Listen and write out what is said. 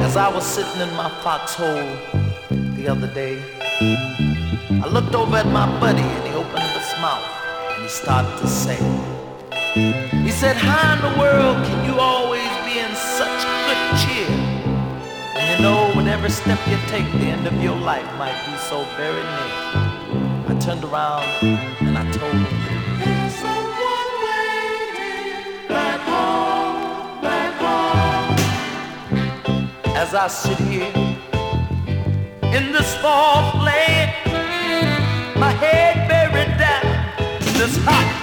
As I was sitting in my foxhole the other day, I looked over at my buddy and he opened his mouth and he started to say, he said, how in the world can you always be in such good cheer? And you know, with every step you take, the end of your life might be so very near. I turned around and I told him, there's someone waiting back home, back home. As I sit here in this fall flame, my head buried down in this hot